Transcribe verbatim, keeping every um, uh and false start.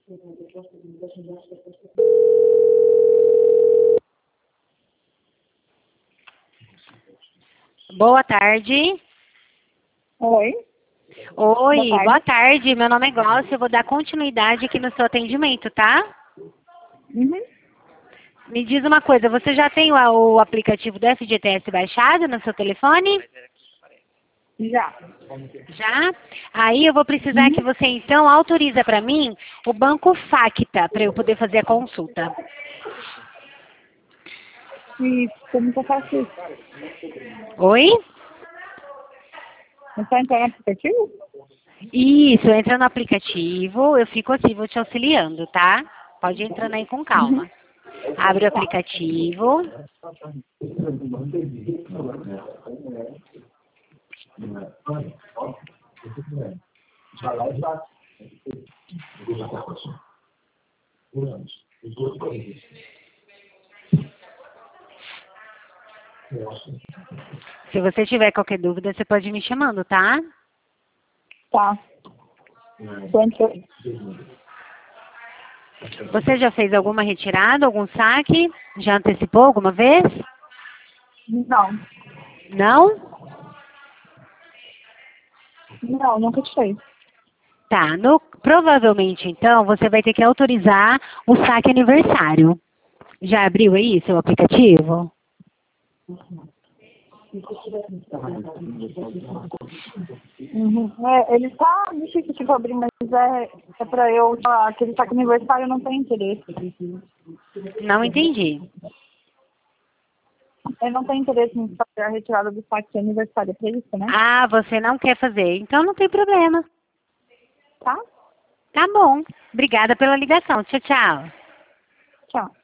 Boa tarde. Oi. Oi, Boa tarde. boa tarde. Meu nome é Glaucia. Eu vou dar continuidade aqui no seu atendimento, tá? Uhum. Me diz uma coisa, você já tem o, o aplicativo do F G T S baixado no seu telefone? Já. Já? Aí eu vou precisar Uhum. que você então autoriza para mim o banco Facta para eu poder fazer a consulta. E como que eu faço isso? Oi? É só entrar no aplicativo? Isso, entra no aplicativo, eu fico assim, vou te auxiliando, tá? Pode entrar aí com Uhum. calma. Abre o aplicativo. Se você tiver qualquer dúvida, você pode ir me chamando, tá? Tá. Quanto? Você já fez alguma retirada, algum saque? Já antecipou alguma vez? Não. Não? Não, nunca tirei. Tá, no, provavelmente então você vai ter que autorizar o saque aniversário. Já abriu aí seu aplicativo? Uhum. É, ele tá difícil de abrir, mas é, é pra eu. Ah, aquele saco aniversário eu não tenho interesse. Não entendi. Eu não tenho interesse em fazer a retirada do saco de aniversário, é pra isso, né? Ah, você não quer fazer, então não tem problema. Tá? Tá bom. Obrigada pela ligação. Tchau, tchau. Tchau.